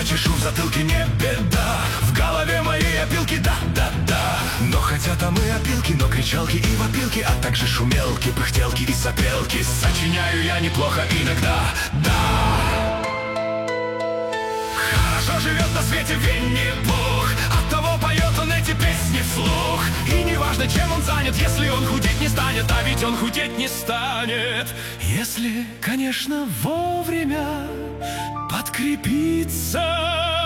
чешу в затылке, не беда. В голове моей опилки, да-да-да. Но хотя там и опилки, но кричалки и вопилки, а также шумелки, пыхтелки и сопелки. Сочиняю я неплохо иногда, да. Хорошо живет на свете Винни-Пух, оттого поет он эти песни вслух. И не важно, чем он занят, если он худеть не станет. А ведь он худеть не станет, если, конечно, вовремя подкрепиться.